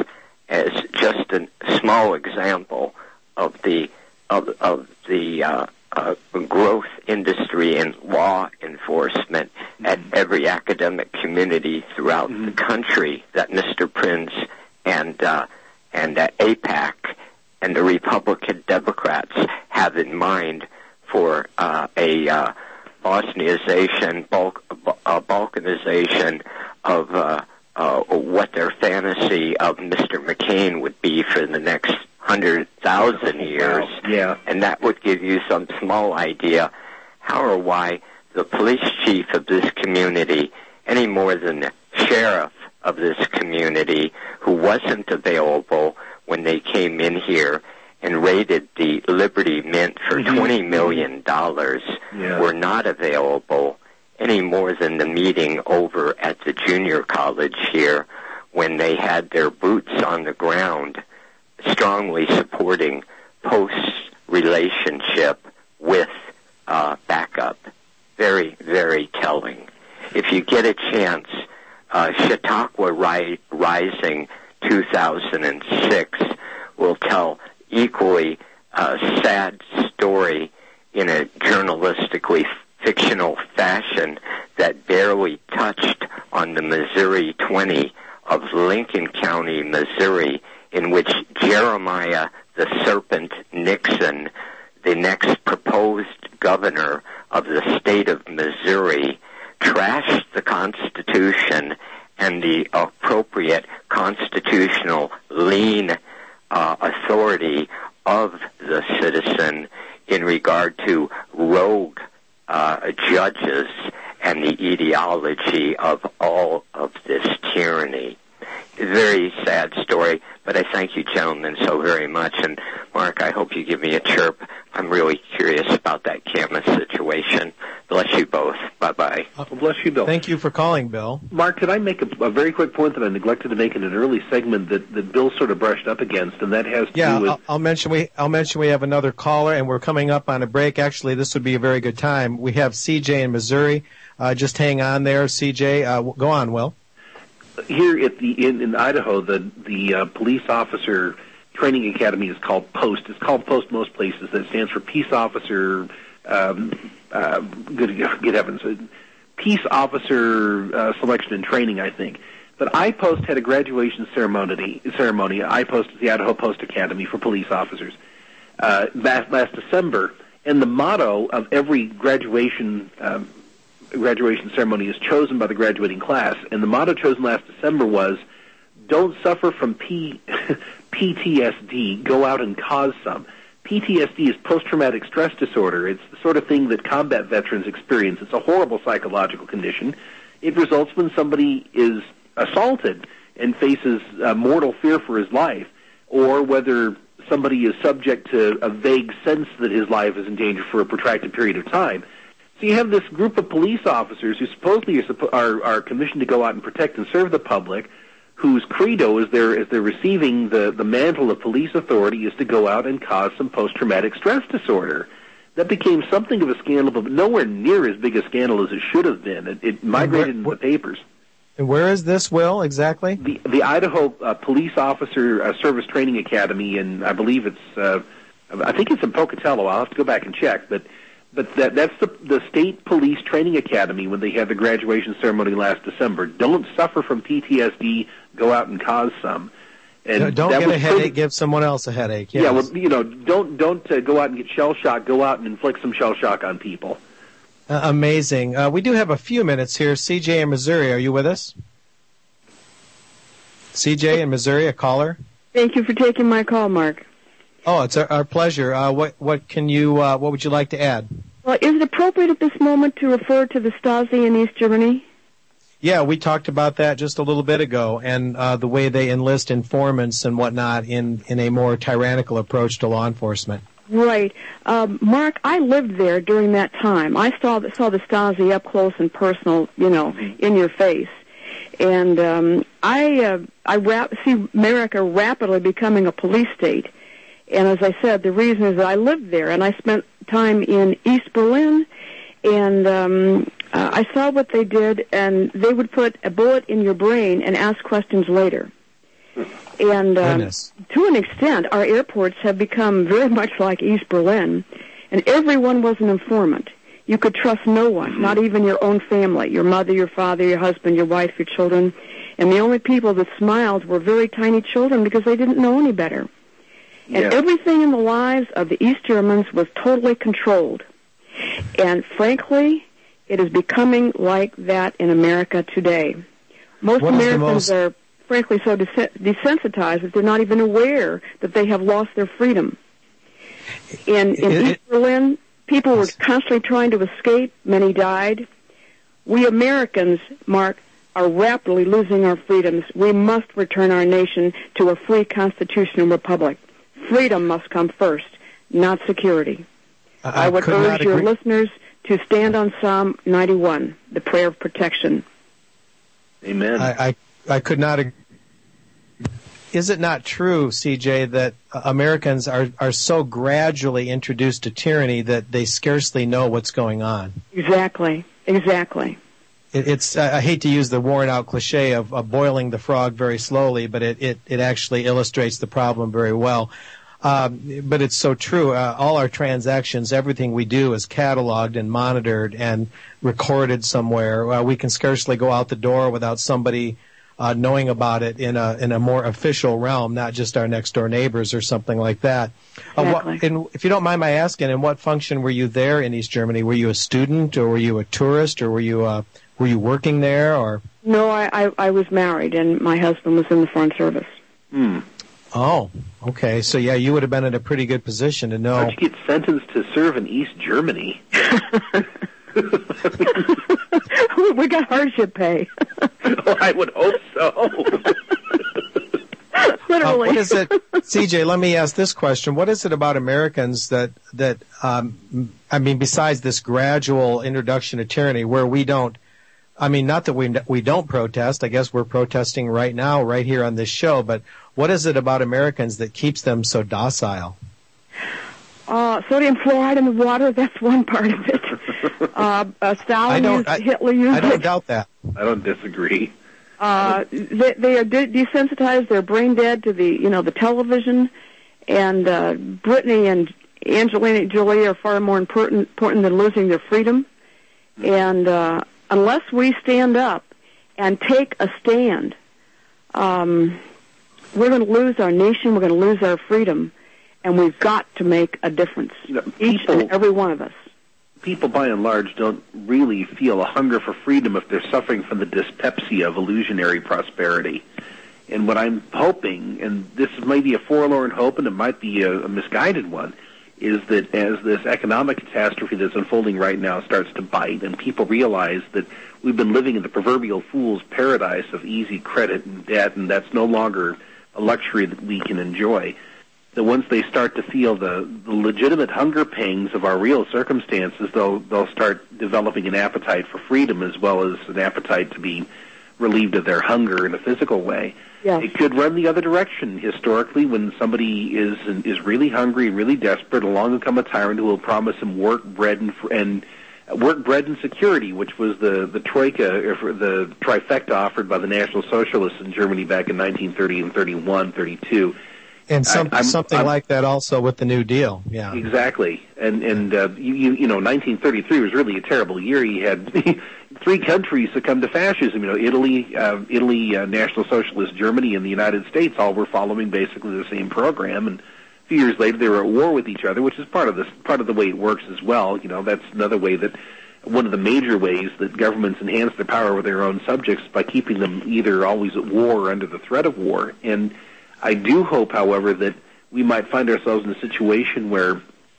as just a small example of the of, of the uh, uh, growth industry in law enforcement mm-hmm. at every academic community throughout mm-hmm. the country that Mister Prince and uh, and uh, AIPAC and the Republican Democrats have in mind for uh, a uh, Bosnianization, Balk, uh, Balkanization of uh, uh, what their fantasy of Mister McCain would be for the next hundred thousand years. Yeah. And that would give you some small idea how or why the police chief of this community, any more than the sheriff of this community, who wasn't available when they came in here and raided the Liberty Mint for mm-hmm. twenty million dollars, yeah. were not available any more than the meeting over at the junior college here when they had their boots on the ground strongly supporting Post's relationship with uh, backup. Very, very telling. If you get a chance, uh, Chautauqua Ri- Rising two thousand six will tell equally uh, sad story in a journalistically fictional fashion that barely touched on the Missouri twenty of Lincoln County, Missouri, in which Jeremiah the Serpent Nixon, the next proposed governor of the state of Missouri, trashed the Constitution and the appropriate constitutional lien uh, authority of the citizen in regard to rogue uh, judges and the ideology of all of this tyranny. A very sad story, but I thank you, gentlemen, so very much. And, Mark, I hope you give me a chirp. I'm really curious about that Camas situation. Bless you both. Bye-bye. Well, bless you, Bill. Thank you for calling, Bill. Mark, could I make a, a very quick point that I neglected to make in an early segment that, that Bill sort of brushed up against, and that has to yeah, do with... I'll, I'll mention we I'll mention we have another caller, and we're coming up on a break. Actually, this would be a very good time. We have C J in Missouri. Uh, just hang on there, C J. Uh, go on, Will. Here at the in, in Idaho, the the uh, police officer training academy is called POST. It's called POST most places. That stands for Peace Officer. Um, uh, good, good heavens, Peace Officer uh, Selection and Training, I think. But I POST had a graduation ceremony. Ceremony. I POST is the Idaho Post Academy for police officers. Uh, last, last December, and the motto of every graduation. Um, graduation ceremony is chosen by the graduating class, and the motto chosen last December was, don't suffer from P- P T S D, go out and cause some. P T S D is post-traumatic stress disorder. It's the sort of thing that combat veterans experience. It's a horrible psychological condition. It results when somebody is assaulted and faces uh, mortal fear for his life, or whether somebody is subject to a vague sense that his life is in danger for a protracted period of time. So you have this group of police officers who supposedly are, are, are commissioned to go out and protect and serve the public, whose credo as they're, as they're receiving the, the mantle of police authority is to go out and cause some post-traumatic stress disorder. That became something of a scandal, but nowhere near as big a scandal as it should have been. It, it migrated into the papers. And where is this, Will, exactly? The, the Idaho uh, Police Officer uh, Service Training Academy, and I believe it's, uh, I think it's in Pocatello. I'll have to go back and check, but But that, that's the, the State Police Training Academy when they had the graduation ceremony last December. Don't suffer from P T S D. Go out and cause some. And no, don't that get was a headache. pretty, give someone else a headache. Yes. Yeah, well, you know, don't don't uh, go out and get shell shock. Go out and inflict some shell shock on people. Uh, amazing. Uh, we do have a few minutes here. C J in Missouri, are you with us? C J in Missouri, a caller. Thank you for taking my call, Mark. Oh, it's our, our pleasure. Uh, what what can you uh, what would you like to add? Well, is it appropriate at this moment to refer to the Stasi in East Germany? Yeah, we talked about that just a little bit ago, and uh, the way they enlist informants and whatnot in, in a more tyrannical approach to law enforcement. Right. Um, Mark, I lived there during that time. I saw the, saw the Stasi up close and personal, you know, in your face. And um, I uh, I rap- see America rapidly becoming a police state. And as I said, the reason is that I lived there, and I spent time in East Berlin, and um, uh, I saw what they did, and they would put a bullet in your brain and ask questions later. And um, to an extent, our airports have become very much like East Berlin, and everyone was an informant. You could trust no one, not even your own family, your mother, your father, your husband, your wife, your children. And the only people that smiled were very tiny children because they didn't know any better. And Yeah. everything in the lives of the East Germans was totally controlled. And frankly, it is becoming like that in America today. Most What is the Americans most- are, frankly, so des- desensitized that they're not even aware that they have lost their freedom. In, in It- East Berlin, people were constantly trying to escape. Many died. We Americans, Mark, are rapidly losing our freedoms. We must return our nation to a free constitutional republic. Freedom must come first, not security. I I would could not urge your agree- listeners to stand on Psalm ninety-one, the prayer of protection. Amen. I, I, I could not agree. Is it not true, C J, that uh, Americans are, are so gradually introduced to tyranny that they scarcely know what's going on? Exactly, exactly. It, it's I I hate to use the worn-out cliche of, of boiling the frog very slowly, but it, it, it actually illustrates the problem very well. Um, but it's so true. Uh, all our transactions, everything we do is cataloged and monitored and recorded somewhere. Uh, we can scarcely go out the door without somebody uh, knowing about it in a in a more official realm, not just our next door neighbors or something like that. Uh, what, Exactly. and if you don't mind my asking, in what function were you there in East Germany? Were you a student, or were you a tourist, or were you uh, were you working there, or? No, I, I, I was married, and my husband was in the Foreign Service. Hmm. Oh, okay. So yeah, you would have been in a pretty good position to know. How'd you get sentenced to serve in East Germany? We got hardship pay. Oh, I would hope so. Literally. Uh, what is it, C J? Let me ask this question: what is it about Americans that that um, I mean, besides this gradual introduction to tyranny, where we don't? I mean, not that we we don't protest. I guess we're protesting right now, right here on this show. But what is it about Americans that keeps them so docile? Uh, sodium fluoride in the water, that's one part of it. Uh, uh, Stalin I don't- used I- Hitler used I don't it. doubt that. I don't disagree. Uh, they, they are de- desensitized. They're brain dead to the, you know, the television. And uh, Brittany and Angelina Jolie are far more important, important than losing their freedom. And uh, unless we stand up and take a stand, um, we're going to lose our nation. We're going to lose our freedom. And we've got to make a difference, You know, each people- and every one of us. People, by and large, don't really feel a hunger for freedom if they're suffering from the dyspepsia of illusionary prosperity. And what I'm hoping, and this might be a forlorn hope and it might be a, a misguided one, is that as this economic catastrophe that's unfolding right now starts to bite and people realize that we've been living in the proverbial fool's paradise of easy credit and debt, and that's no longer a luxury that we can enjoy, that once they start to feel the, the legitimate hunger pangs of our real circumstances, they'll, they'll start developing an appetite for freedom as well as an appetite to be relieved of their hunger in a physical way. Yes. It could run the other direction. Historically, when somebody is is really hungry and really desperate, along will come a tyrant who will promise him work, bread, and and work, bread, and security, which was the the troika, or the trifecta offered by the National Socialists in Germany back in nineteen thirty and thirty-one, thirty-two. And some, I- I'm- something I'm- like that also with the New Deal. Yeah. Exactly, and and uh, you, you you know, nineteen thirty-three was really a terrible year. You had three countries succumb to fascism. You know, Italy, uh, Italy, uh, National Socialist Germany, and the United States all were following basically the same program. And a few years later, they were at war with each other, which is part of this part of the way it works as well. You know, that's another way that one of the major ways that governments enhance their power with their own subjects by keeping them either always at war or under the threat of war. And I do hope, however, that we might find ourselves in a situation where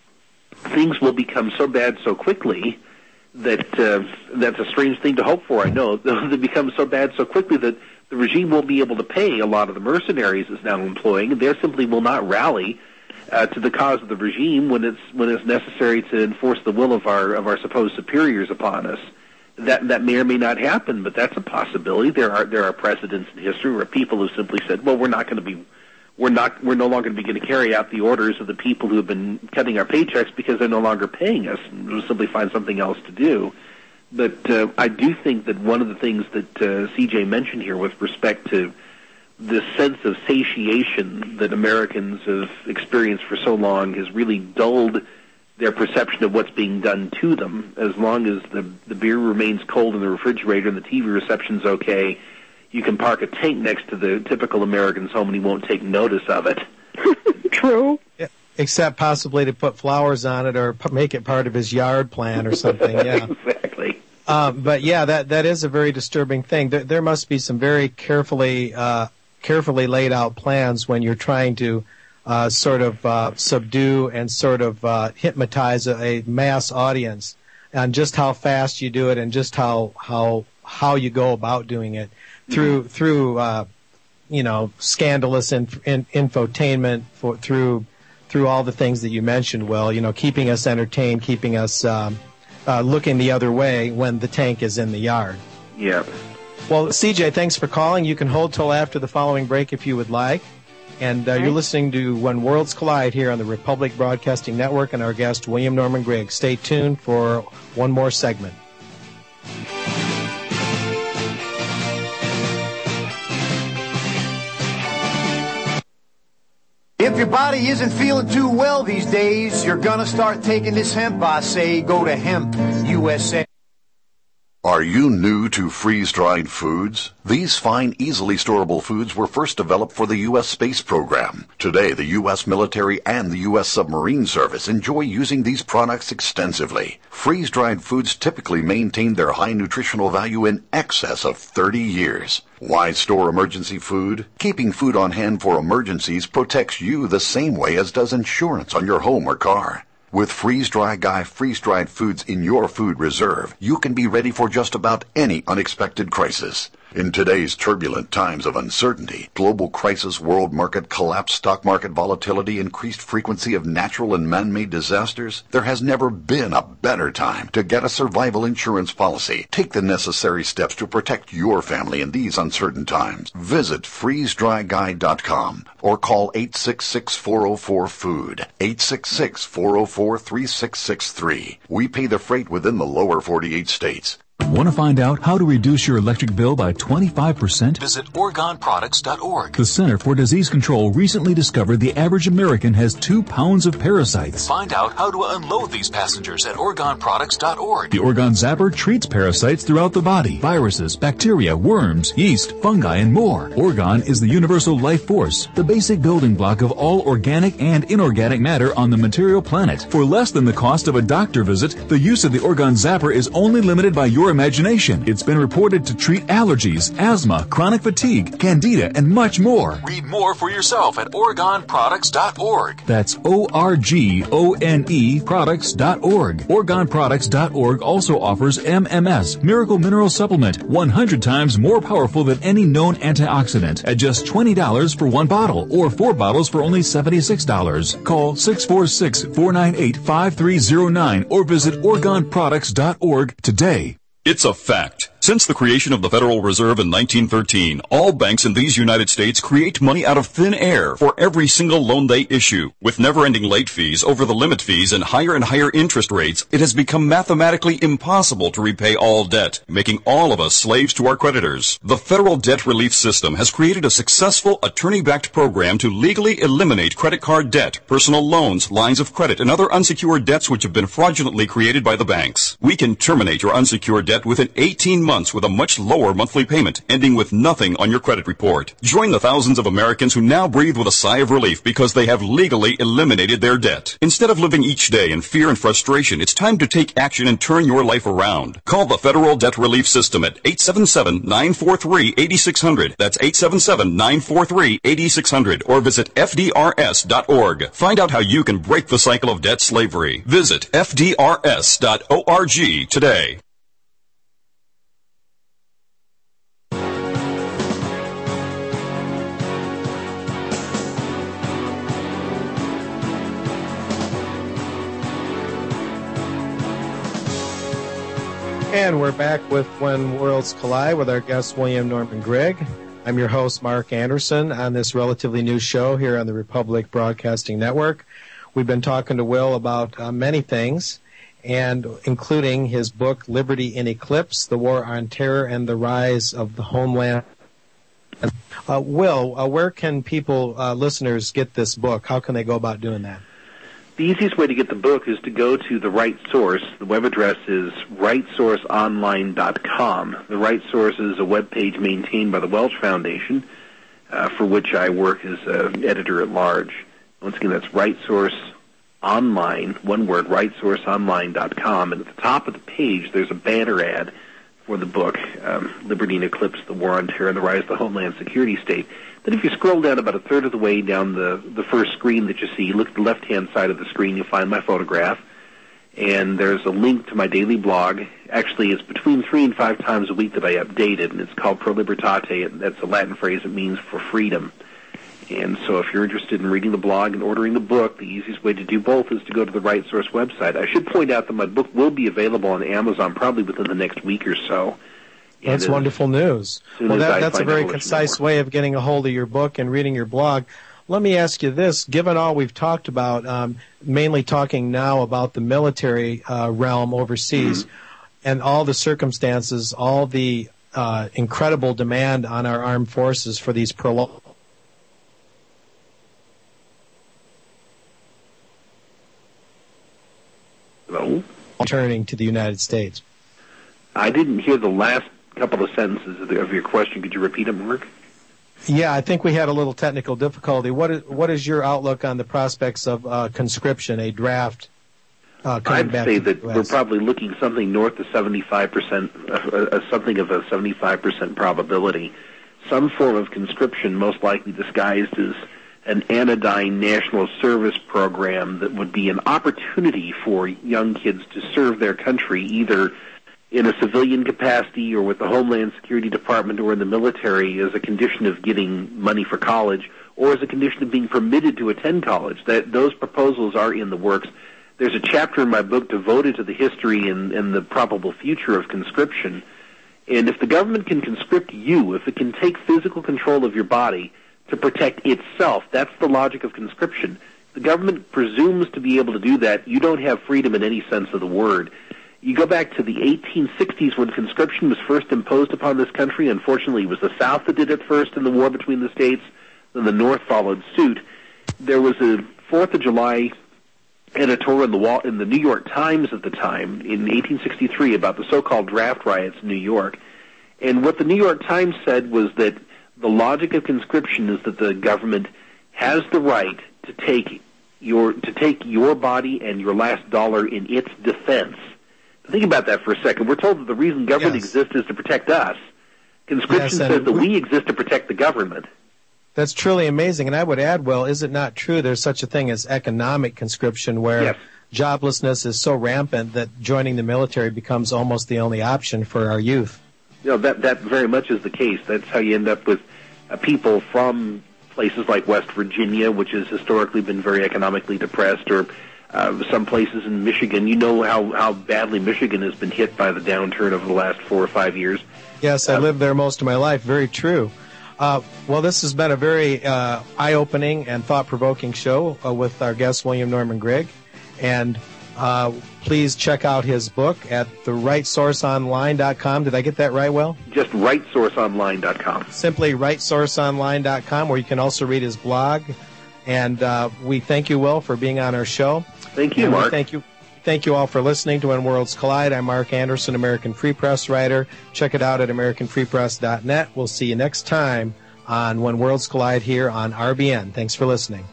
things will become so bad so quickly that uh, that's a strange thing to hope for, I know. They become so bad so quickly that the regime won't be able to pay a lot of the mercenaries it's now employing, and they simply will not rally uh, to the cause of the regime when it's when it's necessary to enforce the will of our of our supposed superiors upon us. That that may or may not happen, but that's a possibility. There are there are precedents in history where people who simply said, "Well, we're not going to be, we're not, we're no longer going to carry out the orders of the people who have been cutting our paychecks because they're no longer paying us, and we'll simply find something else to do." But uh, I do think that one of the things that uh, C J mentioned here with respect to this sense of satiation that Americans have experienced for so long has really dulled their perception of what's being done to them. As long as the the beer remains cold in the refrigerator and the T V reception's okay, you can park a tank next to the typical American's home and he won't take notice of it. True. Yeah, except possibly to put flowers on it or p- make it part of his yard plan or something. Yeah, exactly. Um, but yeah, that that is a very disturbing thing. There, there must be some very carefully uh, carefully laid out plans when you're trying to uh, sort of uh, subdue and sort of uh, hypnotize a, a mass audience, and just how fast you do it, and just how how how you go about doing it through mm-hmm. through uh, you know scandalous inf- in, infotainment for, through through all the things that you mentioned. Will, you know, keeping us entertained, keeping us um, uh, looking the other way when the tank is in the yard. Yeah. Well, C J, thanks for calling. You can hold till after the following break if you would like. And uh, you're listening to When Worlds Collide here on the Republic Broadcasting Network and our guest, William Norman Grigg. Stay tuned for one more segment. If your body isn't feeling too well these days, you're going to start taking this hemp, I say. Go to Hemp U S A. Are you new to freeze-dried foods? These fine, easily storable foods were first developed for the U S space program. Today, the U S military and the U S submarine service enjoy using these products extensively. Freeze-dried foods typically maintain their high nutritional value in excess of thirty years. Why store emergency food? Keeping food on hand for emergencies protects you the same way as does insurance on your home or car. With Freeze Dry Guy freeze-dried foods in your food reserve, you can be ready for just about any unexpected crisis. In today's turbulent times of uncertainty, global crisis, world market collapse, stock market volatility, increased frequency of natural and man-made disasters, there has never been a better time to get a survival insurance policy. Take the necessary steps to protect your family in these uncertain times. Visit freeze dry guy dot com or call eight six six, four zero four, food, eight six six, four zero four, three six six three. We pay the freight within the lower forty-eight states. Want to find out how to reduce your electric bill by twenty-five percent? Visit Orgon Products dot org. The Center for Disease Control recently discovered the average American has two pounds of parasites. Find out how to unload these passengers at Orgon Products dot org. The Orgon Zapper treats parasites throughout the body. Viruses, bacteria, worms, yeast, fungi, and more. Orgon is the universal life force, the basic building block of all organic and inorganic matter on the material planet. For less than the cost of a doctor visit, the use of the Orgon Zapper is only limited by your imagination. It's been reported to treat allergies, asthma, chronic fatigue, candida, and much more. Read more for yourself at Orgon Products dot org. That's O R G O N E Products dot org. Orgon Products dot org also offers M M S, Miracle Mineral Supplement, one hundred times more powerful than any known antioxidant, at just twenty dollars for one bottle, or four bottles for only seventy-six dollars. Call six four six, four nine eight, five three zero nine or visit Orgon Products dot org today. It's a fact. Since the creation of the Federal Reserve in nineteen thirteen, all banks in these United States create money out of thin air for every single loan they issue. With never-ending late fees, over-the-limit fees, and higher and higher interest rates, it has become mathematically impossible to repay all debt, making all of us slaves to our creditors. The Federal Debt Relief System has created a successful attorney-backed program to legally eliminate credit card debt, personal loans, lines of credit, and other unsecured debts which have been fraudulently created by the banks. We can terminate your unsecured debt within eighteen months with a much lower monthly payment, ending with nothing on your credit report. Join the thousands of Americans who now breathe with a sigh of relief because they have legally eliminated their debt. Instead of living each day in fear and frustration, it's time to take action and turn your life around. Call the Federal Debt Relief System at eight seven seven, nine four three, eight six zero zero. That's eight seven seven, nine four three, eight six zero zero. Or visit F D R S dot org. Find out how you can break the cycle of debt slavery. Visit F D R S dot org today. And we're back with When Worlds Collide with our guest, William Norman Grigg. I'm your host, Mark Anderson, on this relatively new show here on the Republic Broadcasting Network. We've been talking to Will about uh, many things, and including his book, Liberty in Eclipse, The War on Terror and the Rise of the Homeland Uh, Will, uh, where can people, uh, listeners, get this book? How can they go about doing that? The easiest way to get the book is to go to the Right Source. The web address is right source online dot com. The Right Source is a web page maintained by the Welch Foundation, uh, for which I work as uh, editor at large. Once again, that's Right Source Online, one word, right source online dot com. And at the top of the page, there's a banner ad for the book, um, Liberty and Eclipse, The War on Terror and the Rise of the Homeland Security State. Then if you scroll down about a third of the way down the, the first screen that you see, look at the left-hand side of the screen, you'll find my photograph. And there's a link to my daily blog. Actually, it's between three and five times a week that I update it, and it's called Pro Libertate, and that's a Latin phrase that means for freedom. And so if you're interested in reading the blog and ordering the book, the easiest way to do both is to go to the Right Source website. I should point out that my book will be available on Amazon probably within the next week or so. That's and wonderful news. Well, that, that's a very concise way of getting a hold of your book and reading your blog. Let me ask you this. Given all we've talked about, um, mainly talking now about the military uh, realm overseas, mm-hmm. and all the circumstances, all the uh, incredible demand on our armed forces for these prolonged Hello? Returning to the United States. I didn't hear the last couple of sentences of, the, of your question. Could you repeat it, Mark? Yeah, I think we had a little technical difficulty. What is, what is your outlook on the prospects of uh, conscription, a draft uh, coming I'd back say to the that U S? We're probably looking something north of seventy-five percent, uh, uh, something of a seventy-five percent probability. Some form of conscription, most likely disguised as an anodyne national service program that would be an opportunity for young kids to serve their country either in a civilian capacity or with the Homeland Security Department or in the military as a condition of getting money for college or as a condition of being permitted to attend college. That those proposals are in the works. There's a chapter in my book devoted to the history and, and the probable future of conscription. And if the government can conscript you, if it can take physical control of your body to protect itself, that's the logic of conscription. The government presumes to be able to do that. You don't have freedom in any sense of the word. You go back to the eighteen sixties when conscription was first imposed upon this country. Unfortunately, it was the South that did it first in the war between the states. Then the North followed suit. There was a Fourth of July editorial in the, wall, in the New York Times at the time in eighteen sixty-three about the so-called draft riots in New York. And what the New York Times said was that the logic of conscription is that the government has the right to take your to take your body and your last dollar in its defense. Think about that for a second. We're told that the reason government yes. exists is to protect us. Conscription yes, says that we exist to protect the government. That's truly amazing. And I would add, well, is it not true there's such a thing as economic conscription where yes. joblessness is so rampant that joining the military becomes almost the only option for our youth? You know, that, that very much is the case. That's how you end up with uh, people from places like West Virginia, which has historically been very economically depressed, or uh, some places in Michigan. You know how, how badly Michigan has been hit by the downturn over the last four or five years. Yes, I uh, lived there most of my life. Very true. Uh, well, this has been a very uh, eye-opening and thought-provoking show uh, with our guest, William Norman Grigg. And uh, please check out his book at the right source online dot com. Did I get that right, Will? Just right source online dot com. Simply right source online dot com, where you can also read his blog. And uh, we thank you, Will, for being on our show. Thank you, and Mark. Thank you. Thank you all for listening to When Worlds Collide. I'm Mark Anderson, American Free Press writer. Check it out at american free press dot net. We'll see you next time on When Worlds Collide here on R B N. Thanks for listening.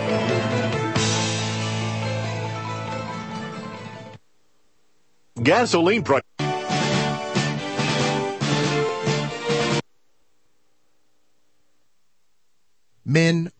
Gasoline price. Men